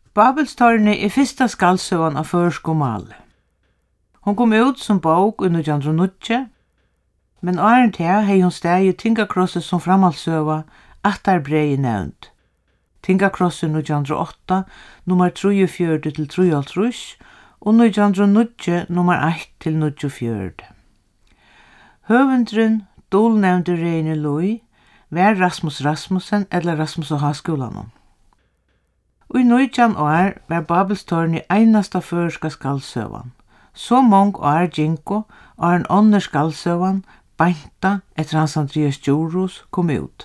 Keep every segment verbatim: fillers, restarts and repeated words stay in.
Babelstårnet er fyrsta skaldsøvan av førsku mali. Hon kom ut som bók i nítjan hundrað og níggju, men áðrenn tað hevði hon stæði Tingakrosset som framhaldssøva Ættarbreið nevnd. Tingakrosset nítjan hundrað og átta, nummer trýogfjøruti til trýoghálvtrýss og nítjan hundrað og níggju, nummer eitt til níggjuogfjøruti. Høvundrin, dulnevnte Reine Lui, var Rasmus Rasmussen eller Rasmus og Háskúlanum. Og i nítjan år var Babelstårnet einasta føreska skaldsøvan. Så mong år ginko og en ånder skaldsøvan beinta etter Hans Andreas Djurhus kom ut.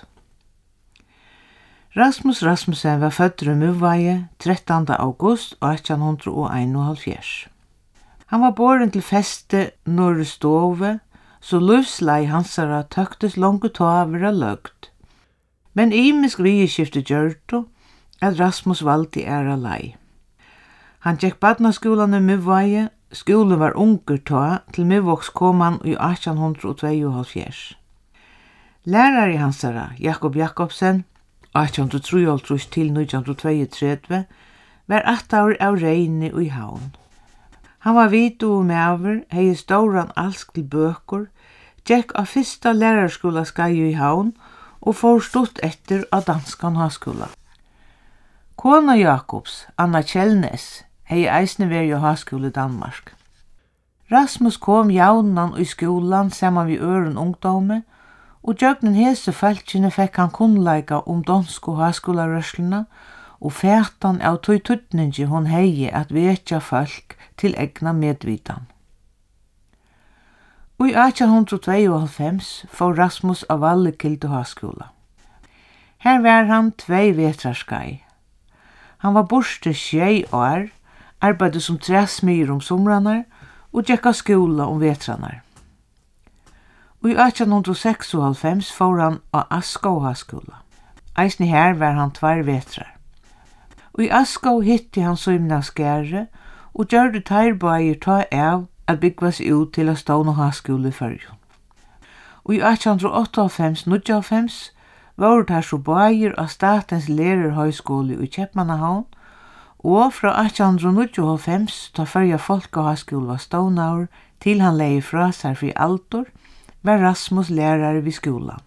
Rasmus Rasmussen var fødder i Miðvági trettanda august átjan hundrað og einoghálvfjerðs. Han var boren til feste norr stove, så livslei hansara tøktes longu ta vera løgt. Men imisk viðskifti gjørtu at Rasmus valdi æra lei. Han gekk barnaskúlan i Miðvági, skúlen var ungur ta, til Miðvágs kom han i átjan hundrað og tveyoghálvfjerðs. Lærari hansara, Jakob Jakobsen, átjan hundrað og trýoghálvtrýss til nítjan hundrað og tveyogtretivu, var ættaur av Reini og i Havn. Han var vitu og mever, hei stóran alsk til bøkur, gekk av fyrsta lærarskúla skæju i Havn og fór stutt etter av Danskan Háskúla. Kona Jakobs, Anna Kjellnes, hei eisne veri i Háskúli Danmark. Rasmus kom jaunan i skúlan saman við øren ungdómi, og gjøgnen hese fælkjene fekk han kunnleika om dansku háskúlarørsluna og fætan av tøy tutningi hon hei at vetja folk til egna medvitan. Og i átjan hundrað og tveyoghálvfems fór Rasmus av Vallekildu háskúla. Her var han tvei vetrarskai. Han var borste sjei år, arbeidde som træsmyr om somranar og gekk av skúla om vetranar. Og i átjan hundrað og seksoghálvfems fór han av Askó háskúla. Eisni her var han tvær vetrar. Og i Askó hitti han Søymna Skære og gjørde tærbægir ta av at byggvas ut til a stóna háskúli i Føroyum. Og i átjan hundrað og áttaoghálvfems níggjuoghálvfems var det så bægir av Statens lærarhøgskóli i Keypmannahavn, og fra átjan hundrað og níggjuoghálvfems ta Føroya Folkaháskúli var stónaur til han leiði frá sær fyrir aldur, var Rasmus lærare vid skúlan.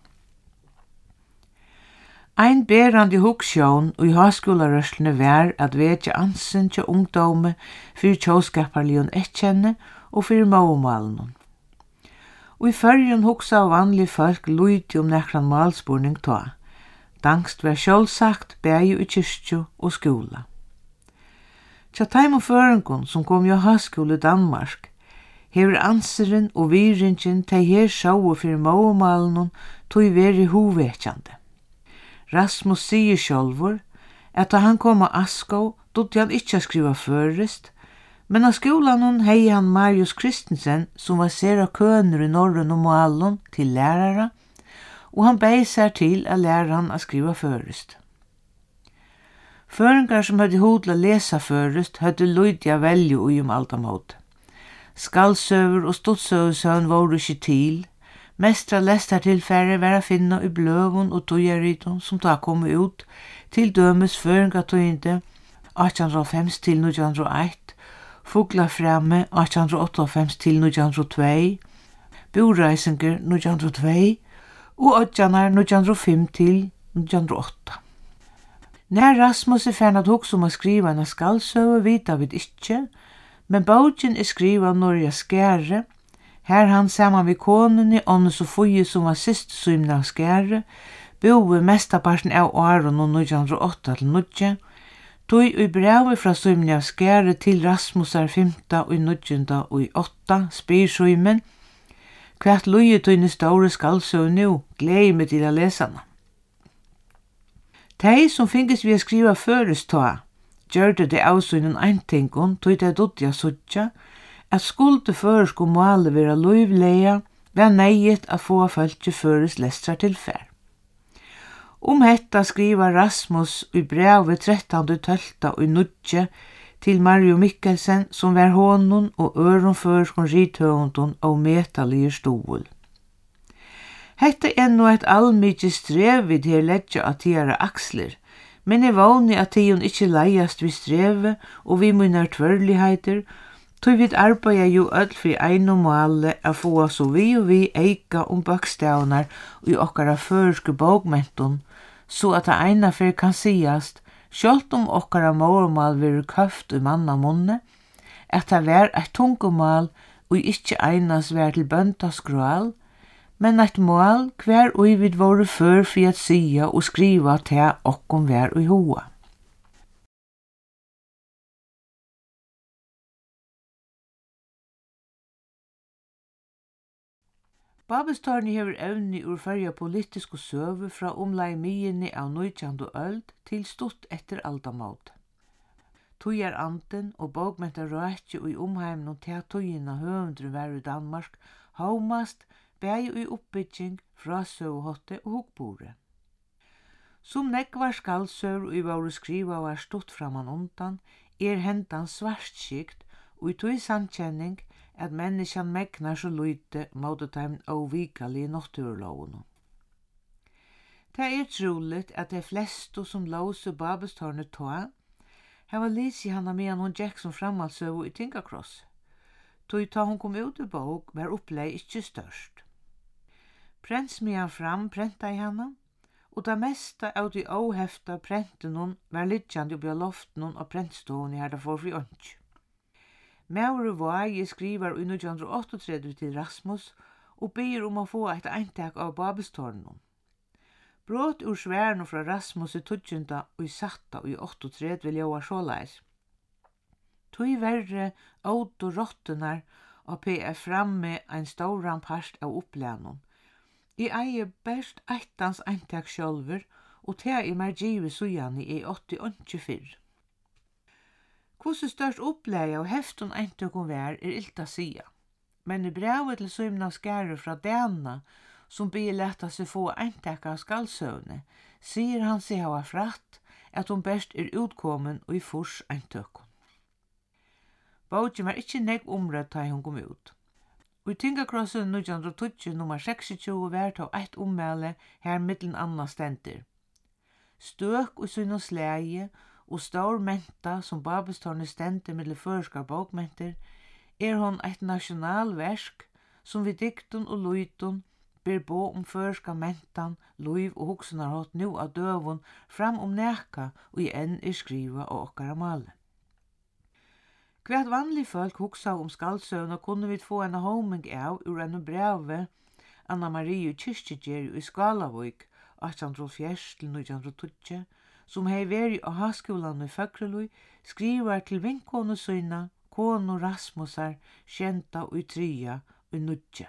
Ein berandi hugsjón og i háskúlarørslene var at vetja ansin til ungdómi fyrir tjóskaparligun ekkjenne og fyrir móumálinum. Og i Føroyum hugsa vanlig folk luiti om nekran málspurning ta. Danskt var sjálvsagt bæði i kyrkju og skúla. Tja taimum føringun som kom jo háskúli i Danmark, hefur anseren og viringin tei her sjåu fyrir móumálinum tog veri húvetjandi. Rasmus sier sjálfur at da han kom av Askó dodde han ikkje skriva førist, men av skúlanum hei han Marius Kristensen som var sera kønur i norrøn og málun til lærara, og han bei seg til a læra han a skriva førist. Føringar som hadde hodla lesa førist hadde luidja velju ui um aldamót. Skaldsøver og stuttsøvesøvn voru ikkje til, mestra lestartilfæri var a finna i bløvun og tøyariton som ta komu ut til dømes føringatøyinde átjan hundrað og hálvfems til nítjan hundrað og eitt, Fuglafremme átjan hundrað og áttaoghálvfems til nítjan hundrað og tvey, Búreisingur nítjan hundrað og tvey og Odjanar nítjan hundrað og fimm til nítjan hundrað og átta. Nær Rasmus er færn at hugsa om a skriva en skaldsøgu vita við ikkje, men bókin er skriva av Norja Skære, her han saman við konunni Anne Sofie som var sist Søymna Skære, boi mestaparten av åren og nítjan hundrað og átta til níggju, tog i brevi fra Søymna Skære til Rasmusar fymta og níggjunda og i åtta spyr Søymen, hvert luie tøyne store skaldsøgu nu, glei meg til a lesana. Tei som fingist vi a skriva førest ta, gjørde det avsøgnen eintingun, tog det dodja suttja, at skulde føresko måle vera luivleia, var neiet at få fölkje føres lestra tilfær. Om hetta skriva Rasmus i brevi trettande tölta og nudje til Mario Mikkelsen som var honon og øron føreskon rithøvundun og metalige stol. Hetta er no eit allmykje strev vid her leggja av tiara aksler, Men jeg vågner at tion ikke leiast vi streve og vi munner tvørligheter, tog vi arbeider jo øll for ein og male a få så vi og vi eika om bøkstavnar i okkara førske bókmenton, så at det eina fyrir kan sigast, sjálvt om okkara mormal virur køft i manna munne, at det var eit tungumal og ikkje einas var til bøndaskroal, men eit mål hver og vid våre før for at sia og skriva til okkom vær og hoa. Babelstorni hever evni ur førja politisk og søve fra omlai miginni av nítjandu öld til stutt etter aldamót. Tøyar anden og bókmenta røkje og i omheimnum til tøyina høvundru var i Danmark haumast bæði í uppbygging, frásøguhátti og hugbúri. Sum nekvar skaldsøgur í vóru skriva var stutt framan undan, er hendan svartskikt og í tøy sannkjenning at menneskjan megnar så lite móti teim óvikali náttúrulógunum. Det er truligt at de flestu som låse Babelstornet tåa hava lisi hana medan hon gekk som framhaldsøgu i Tingakross. Tøy ta hon kom ut i bók var upplei ikkje størst. Prentsmian fram prenta i hana, og det mesta av de óhefta prentunum var liggjandi oppi á loftunum og prentstovuni her det for fri ønsk. Maure Våge skriver i nítjan áttaogtretivu til Rasmus og ber om å få et eintak av Babelstornum. Brot ur sværnu fra Rasmus i tutsjunda og i satta og i áttaogtretivu ljóar såleis. Tøy verre åt og rottenar og P F framme ein stóran part av upplænum. I eier best eittans eintak sjálfur og te i mer givet sujani i åtti og fyrr. Hvordan størst oppleie og hefton eintøkken vær er ilt å sia, men i brevet til Søymna Skære fra Dana, som blir letta seg få eintekka av skaldsøvne, sier han seg hava fratt at hon best er utkommen og i fors eintøkken. Bókin var ikkje negg omrødd da hon kom ut. Og i Tingakrossen nítjan tíggju nummer seksogtjúgu var ta eitt ummæle her mittlen anna stendir. Støk og synn og slæge og stor menta som Babelstornet stendur milli førskar bókmentir, er hon eitt nasjonalverk som vi diktun og luitun ber bo om førska mentan, luiv og hugsunarhátt nú av døvun fram om neka og i enn er skriva og okkara male. Hvat vanlig folk hugsa om skaldsøvna kunne vi få en homing av ur enn breve Anna Marie Kirkjegeri i Skalavik átjan hundrað og hálvfjerðs til nítjan hundrað og tíggju, som hei veri á háskúlan i Føgreløy, skrivar til vinkonu sína, konu Rasmusar, sjenta og i tria og nudja.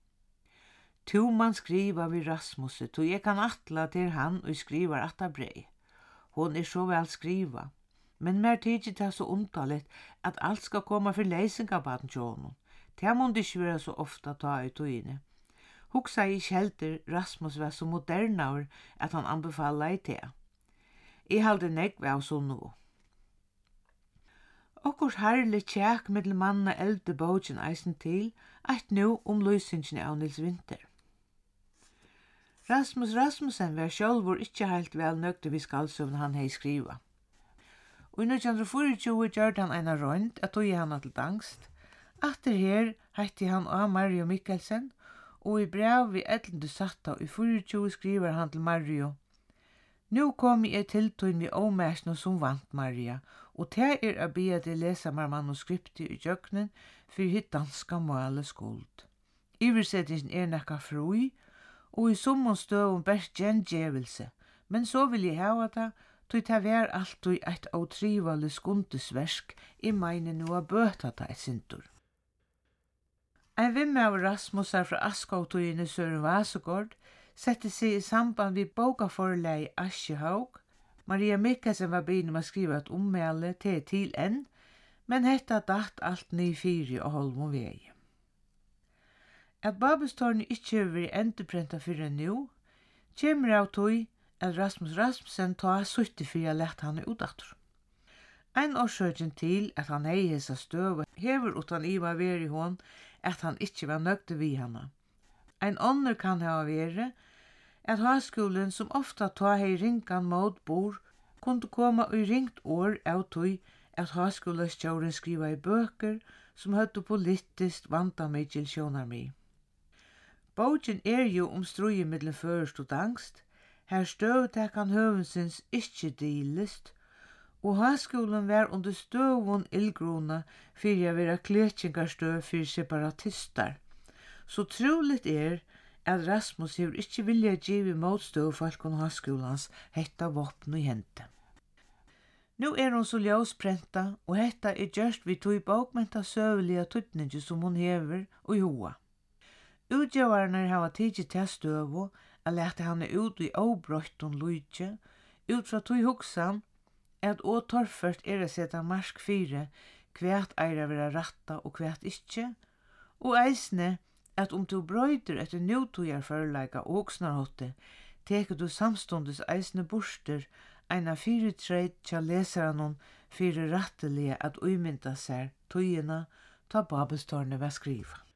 Tu man skriva vi Rasmusse, tu jeg kan atla til han og skrivar atta brei. Hon er så vel skriva, men mer tidsi det så undalit at alt skal koma for leisingabaten tjónum. Det må det ikke være så ofta ta i tøyne. Hugsa i kjelter Rasmus var så modernaur at han anbefalla i te. I halde negg av så nå. Okkurs herlig tjekk middel manna elde bókin eisen til, eit nu om lysingene av Nils Winter. Rasmus Rasmussen var sjálvur ikkje heilt vel nøgde vi skaldsøvn han hei skriva. Og i nítjan fýraogtjúgu gjørte han eina røynd at tog hana til dangst. Atter her heitti han av Mario Mikkelsen, og i brev vi ellende satta og i fýraogtjúgu skriver han til Mario: «Nú kom jeg til tøyn vi ómæsna som vant, Maria, og det er a bia til lesa mar manuskripti i jøknen fyrir hitt danska måle skuld. Iversetningen er nekka frui, og i summon støvun best gjengevelse, men så vil jeg hava det, tøy det vær alltid eit ótrivali skundesversk i meine nu a bøta det eit sintur. Ein vimme av Rasmusar fra Askautuine Søren Vasegård sette seg i samband við bókaforlegi Aschehaug. Maria Mikkelsen var begynt med å skrive et ommæle til til enn, men hetta datt alt ny fyri og holmon vei. At Babelstornet ikkje har vært endurprenta fyrir nú, kjemur av tøy at Rasmus Rasmussen ta sutti fyrir a lett han utaftur. Ein årsøkjen til at han hei hesa støv hever utan iva veri hon at han ikkje var nøgde vi hana. Ein ånder kan hava veri at háskúlin som ofta ta hei ringan mót bor kunde koma í ringt år av tøy at háskúlastjórin skrivaði bøkur som høvdu politiskt vandamikil sjónarmið. Bókin er jo om stríði millum føroyskt og danskt, her støvutakan høvunsins ikki dilist, og háskúlan var under støvun illgruna fyrir að vera kletjingarstøv fyrir separatistar. Så truligt er at Rasmus hefur ikki vilja givi mótstøvufalkun háskúlans hetta vopn í hendi. Nú er hon så ljósprenta, og hetta er gjørst við tøy bókmenta søguliga tutningi som hon hefur og í huga. Útgjevarnar hava tikið til støvu að leta hana út í óbrøttum lúki, út frá tøy hugsan at og torført er að seta mark fyri hvat eir að vera ratta og hvat ikki, og eisne at om du brøyder etter nútíðar førleika og hugsnarhátti, tekur du samstundis eisne burster eina fyrirtreit tja lesaranum fyrir ratteliga at uimynda sér tøyina ta Babelstorni var skriva.